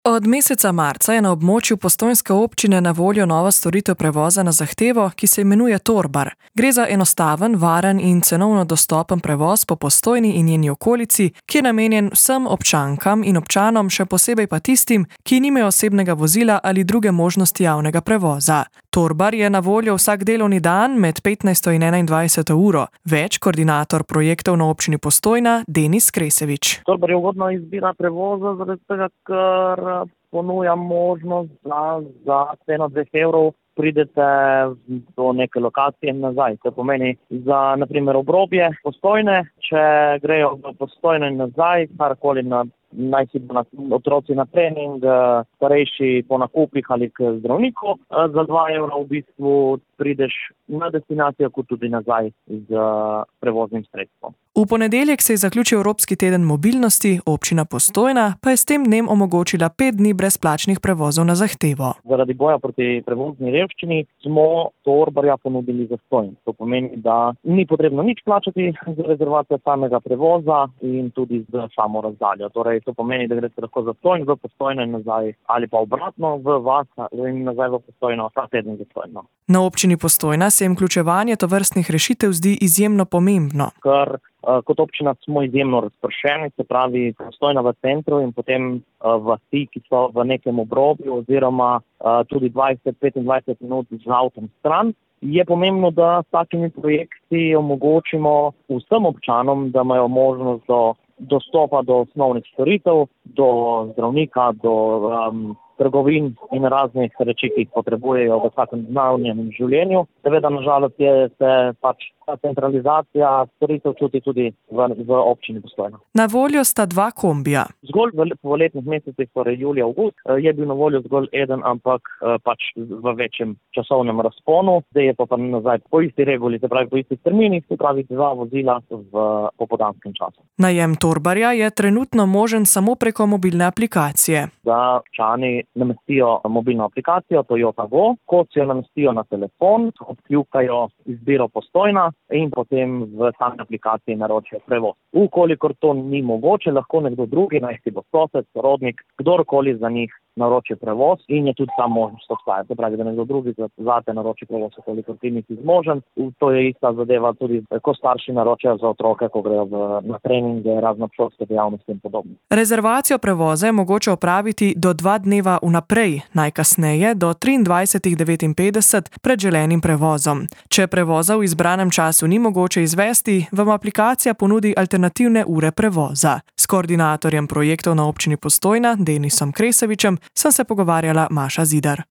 Od meseca marca je na območju postojnske občine na voljo nova storitev prevoza na zahtevo, ki se imenuje Torbar. Gre za enostaven, varen in cenovno dostopen prevoz po Postojni in njeni okolici, ki je namenjen vsem občankam in občanom, še posebej pa tistim, ki nimajo osebnega vozila ali druge možnosti javnega prevoza. Torbar je na voljo vsak delovni dan med 15. in 21. uro. Več koordinator projektov na občini Postojna, Denis Kresevič. Torbar je ugodna izbira prevoza, zaradi tega, ker ponuja možnost, da za ceno 2 evrov pridete do neke lokacije in nazaj. To pomeni za, naprimer, obrobje Postojne, če grejo v Postojno in nazaj, karkoli naj si otroci na trening, starejši po nakupih ali k zdravniku, za 2 evra v bistvu prideš na destinacijo, kot tudi nazaj z prevoznim sredstvom. V ponedeljek se je zaključil Evropski teden mobilnosti, občina Postojna pa je s tem dnem omogočila 5 dni brezplačnih prevozov na zahtevo. Zaradi boja proti prevozni revščini smo Torbarja ponudili zastonj. To pomeni, da ni potrebno nič plačati za rezervacijo samega prevoza in tudi z samo razdaljo. Torej, to pomeni, da greste lahko zastonj v Postojno in nazaj ali pa obratno v vas in nazaj v Postojno, ta teden zastonjno. Na občini Postojna se jim vključevanje tovrstnih rešitev zdi izjemno pomembno. Ker kot občina smo izjemno razpršeni, se pravi Postojna v centru in potem vasi, ki so v nekem obrobju oziroma tudi 20-25 minut z avtom stran. Je pomembno, da s takimi projekti omogočimo vsem občanom, da imajo možnost do dostopa do osnovnih storitev, do zdravnika, do trgovin in raznih reči, ki jih potrebujejo v vsakodnevnem življenju. Seveda, nažalost, se pač ta centralizacija storitev čuti tudi v občini Postojna. Na voljo sta 2 kombija. Zgolj v letnih mesecih, torej julija, avgust, je bil na voljo zgolj eden, ampak pač v večjem časovnem razponu. Zdaj je pa nazaj po isti reguli, se pravi po istih terminih, se pravi 2 vozila v popoldanskem času. Najem Torbarja je trenutno možen samo preko mobilne aplikacije. Da občani namestijo mobilno aplikacijo Toyota Go, ko si jo namestijo na telefon, odkljukajo izbiro Postojna in potem v sami aplikaciji naročijo prevoz. Ukolikor to ni mogoče, lahko nekdo drugi, naj si bo sosed, sorodnik, kdorkoli za njih naroči prevoz in je tudi ta možnost obstaja. Se pravi, da nekdo drugi zate naroči prevoz, kolikor ti nisi zmožen. To je ista zadeva tudi, ko starši naročajo za otroke, ko grejo na treninge, razne šolske dejavnosti in podobno. Rezervacijo prevoza je mogoče opraviti do 2 dneva vnaprej, najkasneje do 23:59 pred želenim prevozom. Če prevoza v izbranem času ni mogoče izvesti, vam aplikacija ponudi alternativne ure prevoza. S koordinatorjem projektov na občini Postojna, Denisom Kresevičem, sem se pogovarjala Maša Zidar.